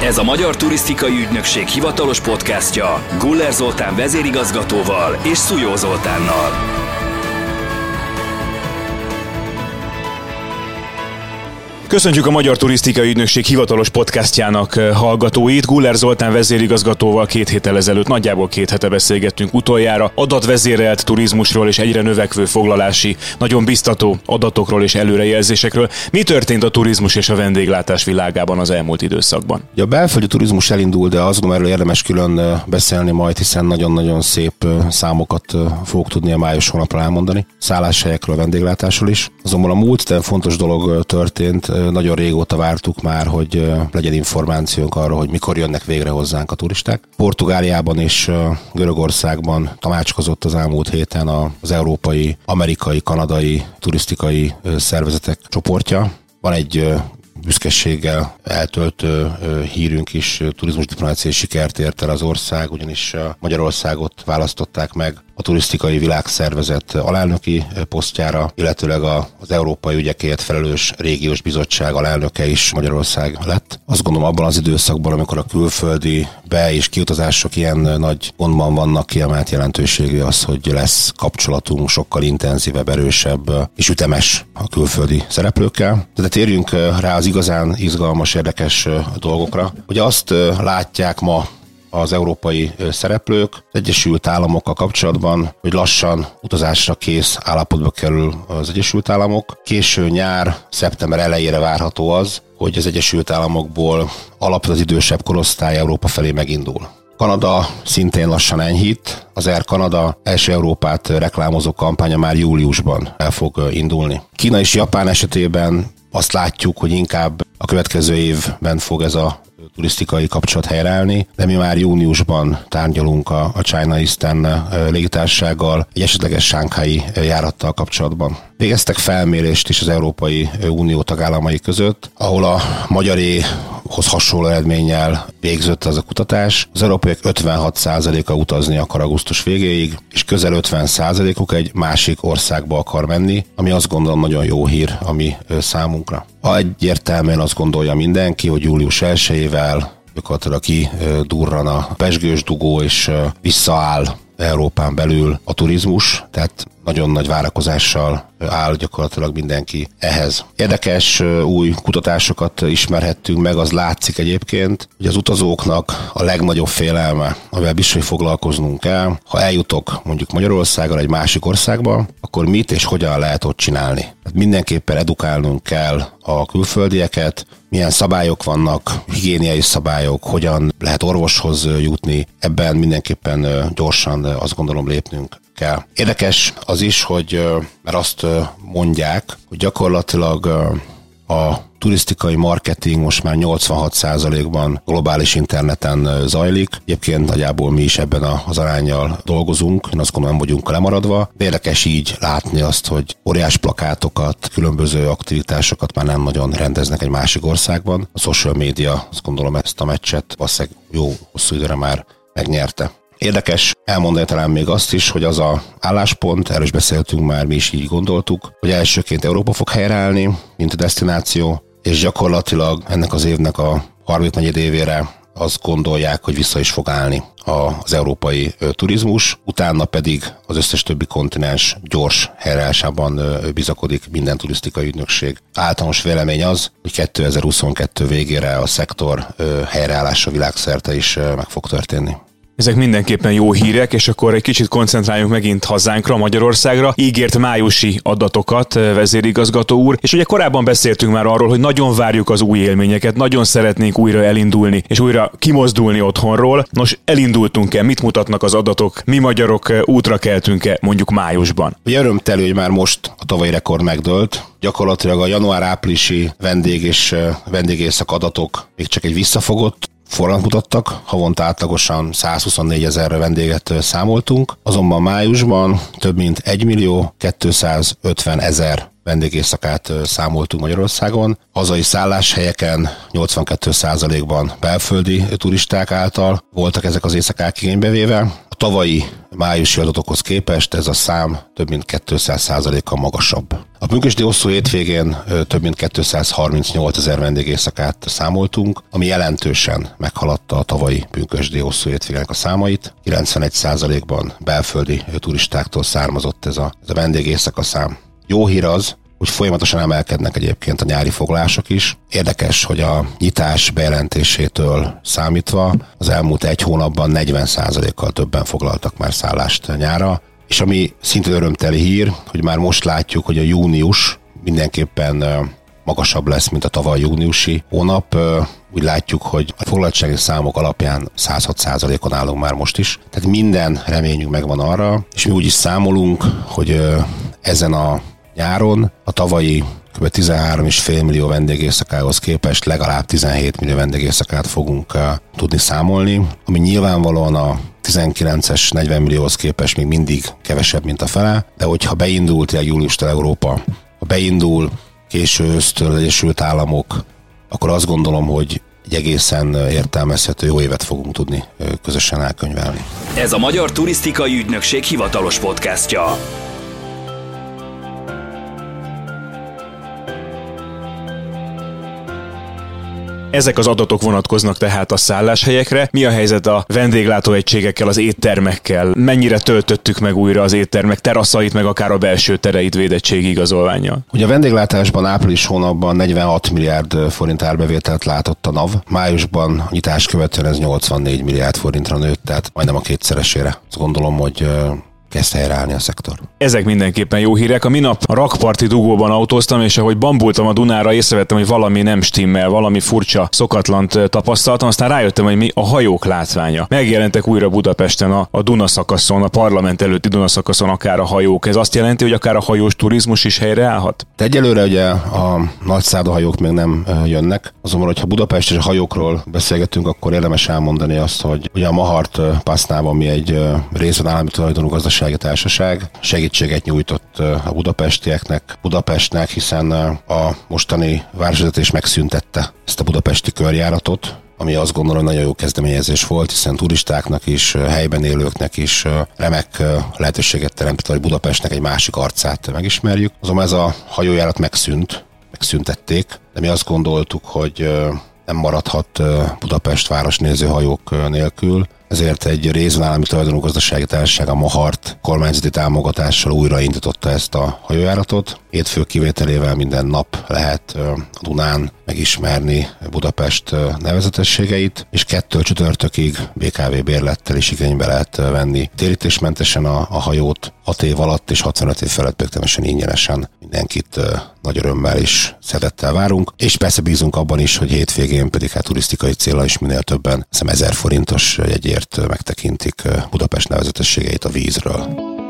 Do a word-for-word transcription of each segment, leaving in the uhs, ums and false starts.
Ez a Magyar Turisztikai Ügynökség hivatalos podcastja Guller Zoltán vezérigazgatóval és Szújó Zoltánnal. Köszöntjük a Magyar Turisztikai Ügynökség hivatalos podcastjának hallgatóit. Guller Zoltán vezérigazgatóval két héttel ezelőtt, nagyjából két hete beszélgettünk utoljára adatvezérelt turizmusról és egyre növekvő foglalási, nagyon biztató adatokról és előrejelzésekről. Mi történt a turizmus és a vendéglátás világában az elmúlt időszakban? Ja, a belföldi turizmus elindul, de azt gondolom, erről érdemes külön beszélni majd, hiszen nagyon-nagyon szép számokat fogok tudni a május hónapra elmondani. Szálláshelyekről, vendéglátásról is. Azonban a múlt de fontos dolog történt. Nagyon régóta vártuk már, hogy legyen információnk arról, hogy mikor jönnek végre hozzánk a turisták. Portugáliában és Görögországban tanácskozott az elmúlt héten az európai, amerikai, kanadai turisztikai szervezetek csoportja. Van egy büszkeséggel eltöltő hírünk is, turizmus diplomáciai sikert ért el az ország, ugyanis Magyarországot választották meg a turisztikai világszervezet alelnöki posztjára, illetőleg az európai ügyekért felelős régiós bizottság alelnöke is Magyarország lett. Azt gondolom, abban az időszakban, amikor a külföldi be- és kiutazások ilyen nagy gondban vannak, kiemelt jelentőségű az, hogy lesz kapcsolatunk sokkal intenzívebb, erősebb és ütemes a külföldi szereplőkkel. De térjünk rá az igazán izgalmas, érdekes dolgokra. Ugye azt látják ma az európai szereplők az Egyesült Államokkal kapcsolatban, hogy lassan utazásra kész állapotba kerül az Egyesült Államok. Késő nyár, szeptember elejére várható az, hogy az Egyesült Államokból alapvetően az idősebb korosztály Európa felé megindul. Kanada szintén lassan enyhít, az Air Canada első Európát reklámozó kampánya már júliusban el fog indulni. Kína és Japán esetében azt látjuk, hogy inkább a következő évben fog ez a turisztikai kapcsolat helyreállni, de mi már júniusban tárgyalunk a, a China Eastern légitársasággal egy esetleges sánghái járattal kapcsolatban. Végeztek felmérést is az Európai Unió tagállamai között, ahol a magyaréhoz hasonló eredménnyel végzett az a kutatás. Az európaiak ötvenhat százaléka utazni akar augusztus végéig, és közel ötven százalékuk egy másik országba akar menni, ami azt gondolom nagyon jó hír a mi számunkra. Ha egyértelműen azt gondolja mindenki, hogy július elsejével gyakorlatilag kidurran a pezsgős dugó és visszaáll Európán belül a turizmus, tehát nagyon nagy várakozással áll gyakorlatilag mindenki ehhez. Érdekes új kutatásokat ismerhettünk meg, az látszik egyébként, hogy az utazóknak a legnagyobb félelme, amivel biztos, hogy foglalkoznunk kell, ha eljutok mondjuk Magyarországra egy másik országba, akkor mit és hogyan lehet ott csinálni. Tehát mindenképpen edukálnunk kell a külföldieket, milyen szabályok vannak, higiéniai szabályok, hogyan lehet orvoshoz jutni, ebben mindenképpen gyorsan azt gondolom lépnünk kell. Érdekes az is, hogy mert azt mondják, hogy gyakorlatilag a turisztikai marketing most már nyolcvanhat százalékban globális interneten zajlik. Egyébként nagyjából mi is ebben az aránnyal dolgozunk, én azt gondolom, nem vagyunk lemaradva. Érdekes így látni azt, hogy óriás plakátokat, különböző aktivitásokat már nem nagyon rendeznek egy másik országban. A social media, azt gondolom, ezt a meccset valószínűleg jó hosszú időre már megnyerte. Érdekes elmondani talán még azt is, hogy az a álláspont, erről is beszéltünk már, mi is így gondoltuk, hogy elsőként Európa fog helyreállni, mint a desztináció, és gyakorlatilag ennek az évnek a harmadik negyed évére azt gondolják, hogy vissza is fog állni az európai turizmus, utána pedig az összes többi kontinens gyors helyreállásában bizakodik minden turisztikai ügynökség. Általános vélemény az, hogy kétezer-huszonkettő végére a szektor helyreállása világszerte is meg fog történni. Ezek mindenképpen jó hírek, és akkor egy kicsit koncentráljunk megint hazánkra, Magyarországra. Ígért májusi adatokat, vezérigazgató úr, és ugye korábban beszéltünk már arról, hogy nagyon várjuk az új élményeket, nagyon szeretnénk újra elindulni, és újra kimozdulni otthonról. Nos, elindultunk-e? Mit mutatnak az adatok? Mi magyarok útra keltünk-e mondjuk májusban? Ugye örömtelő, hogy már most a tavalyi rekord megdőlt. Gyakorlatilag a január-áprilisi vendég és vendégészak adatok még csak egy visszafogott forgalmat mutattak, havonta átlagosan százhuszonnégy ezer vendéget számoltunk, azonban májusban több mint egymillió kétszázötven ezer vendégészakát számoltunk Magyarországon. Hazai szálláshelyeken nyolcvankét százalékban belföldi turisták által voltak ezek az éjszakák igénybe véve. A tavalyi májusi adatokhoz képest ez a szám több mint kétszáz százalékkal magasabb. A pünkösdi hosszú hétvégén több mint kétszázharmincnyolc ezer vendégészakát számoltunk, ami jelentősen meghaladta a tavalyi pünkösdi hosszú hétvégének a számait. kilencvenegy százalékban belföldi turistáktól származott ez a, ez a vendégészaka szám. Jó hír az, hogy folyamatosan emelkednek egyébként a nyári foglalások is. Érdekes, hogy a nyitás bejelentésétől számítva az elmúlt egy hónapban negyven százalékkal többen foglaltak már szállást nyára, és ami szintén örömteli hír, hogy már most látjuk, hogy a június mindenképpen magasabb lesz, mint a tavaly júniusi hónap. Úgy látjuk, hogy a foglaltsági számok alapján száz hat százalékon állunk már most is. Tehát minden reményünk megvan arra, és mi úgy is számolunk, hogy ezen a nyáron a tavalyi kb. tizenhárom egész öt millió vendégészakához képest legalább tizenhét millió vendégészakát fogunk uh, tudni számolni, ami nyilvánvalóan a tizenkilences negyven millióhoz képest még mindig kevesebb, mint a fele, de hogyha beindult júliustól Európa, ha beindul késő ősztől az Egyesült Államok, akkor azt gondolom, hogy egy egészen értelmezhető jó évet fogunk tudni közösen elkönyvelni. Ez a Magyar Turisztikai Ügynökség hivatalos podcastja. Ezek az adatok vonatkoznak tehát a szálláshelyekre. Mi a helyzet a vendéglátóegységekkel, az éttermekkel? Mennyire töltöttük meg újra az éttermek teraszait, meg akár a belső tereit védettségi igazolvánnyal? Ugye a vendéglátásban április hónapban negyvenhat milliárd forint árbevételt látott a NAV. Májusban a nyitás követően ez nyolcvannégy milliárd forintra nőtt, tehát majdnem a kétszeresére. Azt gondolom, hogy kezd helyreállni a szektor. Ezek mindenképpen jó hírek. A minap a rakparti dugóban autóztam, és ahogy bambultam a Dunára, észrevettem, hogy valami nem stimmel, valami furcsa, szokatlant tapasztaltam, aztán rájöttem, hogy mi a hajók látványa. Megjelentek újra Budapesten a, a Duna szakaszon, a parlament előtti Duna szakaszon akár a hajók. Ez azt jelenti, hogy akár a hajós turizmus is helyreállhat? De egyelőre ugye a nagyszárdahajók még nem jönnek. Azonban, hogyha Budapest és a hajókról beszélgetünk, akkor érdemes elmondani azt, hogy ugye a Mahart Pasznában mi egy részben állami tulajdonú gazdasági társaság segítséget nyújtott a budapestieknek, Budapestnek, hiszen a mostani városvezetés megszüntette ezt a budapesti körjáratot, ami azt gondolom, hogy nagyon jó kezdeményezés volt, hiszen turistáknak is, helyben élőknek is remek lehetőséget teremtett, hogy Budapestnek egy másik arcát megismerjük. Azonban ez a hajójárat megszűnt, megszüntették, de mi azt gondoltuk, hogy nem maradhat Budapest városnéző hajók nélkül, ezért egy részben állami tulajdonú gazdasági társaság, a Mahart kormányzati támogatással újraindította ezt a hajójáratot. Hétfő kivételével minden nap lehet a Dunán megismerni Budapest nevezetességeit, és kettő csütörtökig bé ká vé bérlettel is igénybe lehet venni térítésmentesen a, a hajót, hat év alatt és hatvanöt év felett bögtemesen ingyenesen. Mindenkit nagy örömmel és szeretettel várunk, és persze bízunk abban is, hogy hétvégén pedig hát turisztikai célra is minél többen, hiszem ezer forintos jegyért megtekintik Budapest nevezetességeit a vízről.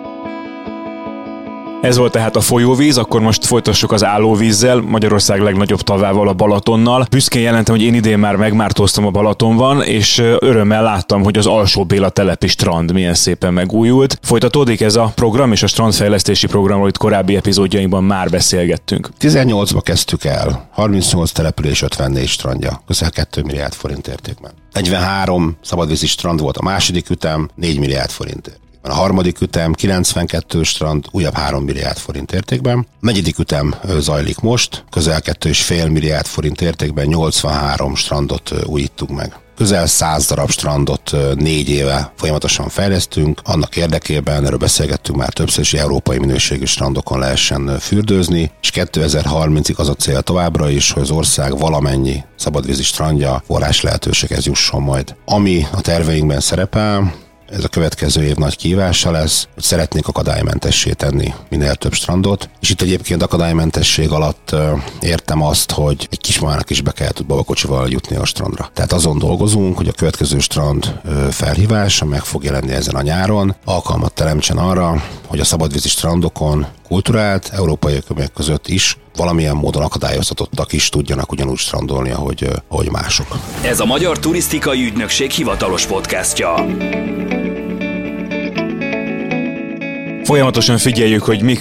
Ez volt tehát a folyóvíz, akkor most folytassuk az állóvízzel, Magyarország legnagyobb tavával, a Balatonnal. Büszkén jelentem, hogy én idén már megmártóztam a Balatonban, és örömmel láttam, hogy az Alsó Béla telepi strand milyen szépen megújult. Folytatódik ez a program, és a strandfejlesztési programról itt korábbi epizódjainkban már beszélgettünk. tizennyolcba kezdtük el, harmincnyolc település, ötvennégy strandja, közel két milliárd forint értékben. negyvenhárom szabadvízi strand volt a második ütem, négy milliárd forintért. A harmadik ütem kilencvenkettő strand, újabb három milliárd forint értékben. A negyedik ütem zajlik most, közel két egész öt milliárd forint értékben nyolcvanhárom strandot újítunk meg. Közel száz darab strandot négy éve folyamatosan fejlesztünk, annak érdekében, erről beszélgettünk már többször, hogy európai minőségű strandokon lehessen fürdőzni, és kétezer-harmincig az a cél továbbra is, hogy az ország valamennyi szabadvízi strandja forrás lehetőséghez jusson majd. Ami a terveinkben szerepel, ez a következő év nagy kihívása lesz, hogy szeretnénk akadálymentessé tenni minél több strandot, és itt egyébként akadálymentesség alatt értem azt, hogy egy kismamának is be kell tud babakocsival jutni a strandra. Tehát azon dolgozunk, hogy a következő strand felhívása meg fog jelenni ezen a nyáron, alkalmat teremtsen arra, hogy a szabadvízi strandokon kulturált, európai körülmények között is valamilyen módon akadályoztatottak is tudjanak ugyanúgy strandolni, ahogy, ahogy mások. Ez a Magyar Turisztikai Ügynökség hivatalos podcastja. Folyamatosan figyeljük, hogy mik a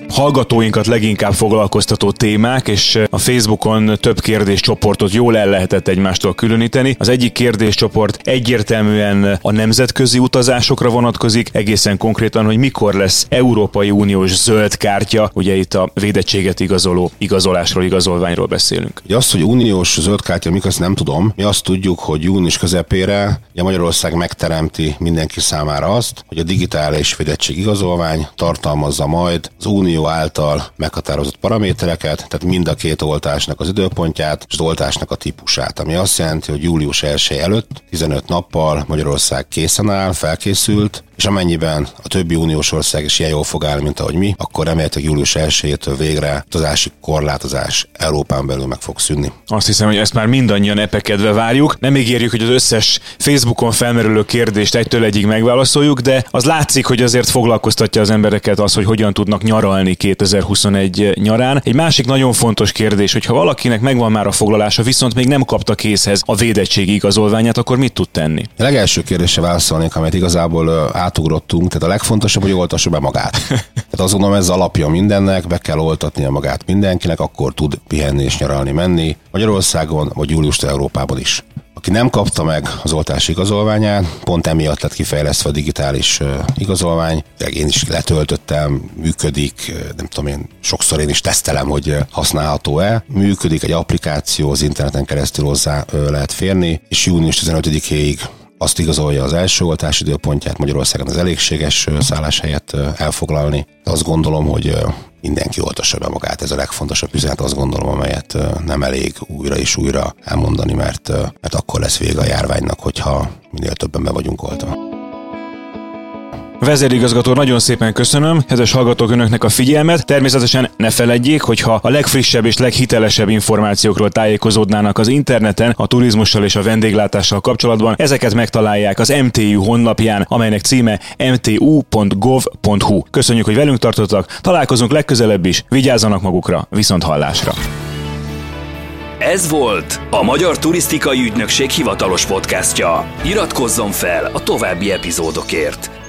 hallgatóinkat leginkább foglalkoztató témák, és a Facebookon több kérdéscsoportot jól el lehetett egymástól különíteni. Az egyik kérdéscsoport egyértelműen a nemzetközi utazásokra vonatkozik, egészen konkrétan, hogy mikor lesz Európai Uniós zöld kártya, ugye itt a védettséget igazoló igazolásról, igazolványról beszélünk. Ugye azt, hogy uniós zöld kártya, mik, azt nem tudom. Mi azt tudjuk, hogy június közepére ugye Magyarország megteremti mindenki számára azt, hogy a digitális védettség igazolvány tartalmazza majd az unió által meghatározott paramétereket, tehát mind a két oltásnak az időpontját és az oltásnak a típusát, ami azt jelenti, hogy július elseje előtt tizenöt nappal Magyarország készen áll, felkészült, és amennyiben a többi uniós ország is ilyen jól fog állni, mint ahogy mi, akkor remélhetőleg július elsejétől végre utazási korlátozás Európán belül meg fog szűnni. Azt hiszem, hogy ezt már mindannyian epekedve várjuk. Nem ígérjük, hogy az összes Facebookon felmerülő kérdést egytől egyig megválaszoljuk, de az látszik, hogy azért foglalkoztatja az embereket az, hogy hogyan tudnak nyaralni kétezer-huszonegy nyarán. Egy másik nagyon fontos kérdés, hogy ha valakinek megvan már a foglalása, viszont még nem kapta készhez a védettségi igazolványát, akkor mit tud tenni? A legelső kérdésre válaszolnék, amelyet igazából átugrottunk, tehát a legfontosabb, hogy oltassa be magát. Tehát azt gondolom, ez alapja mindennek, be kell oltatnia magát mindenkinek, akkor tud pihenni és nyaralni menni Magyarországon, vagy júliustól Európában is. Aki nem kapta meg az oltási igazolványát, pont emiatt lett kifejlesztve a digitális uh, igazolvány. Én is letöltöttem, működik, nem tudom én, sokszor én is tesztelem, hogy használható-e. Működik egy applikáció, az interneten keresztül hozzá uh, lehet férni, és június tizenötödikéig azt igazolja az első oltás időpontját, Magyarországon az elégséges szálláshelyet elfoglalni. De azt gondolom, hogy mindenki oltassa be magát. Ez a legfontosabb üzenet, azt gondolom, amelyet nem elég újra és újra elmondani, mert, mert akkor lesz vége a járványnak, hogyha minél többen be vagyunk oltva. Vezérigazgató, nagyon szépen köszönöm, kedves hallgatók, önöknek a figyelmet. Természetesen ne feledjék, hogyha a legfrissebb és leghitelesebb információkról tájékozódnának az interneten, a turizmussal és a vendéglátással kapcsolatban, ezeket megtalálják az em té u honlapján, amelynek címe em té u pont gov pont hu. Köszönjük, hogy velünk tartottak, találkozunk legközelebb is, vigyázzanak magukra, viszont hallásra. Ez volt a Magyar Turisztikai Ügynökség hivatalos podcastja. Iratkozzon fel a további epizódokért.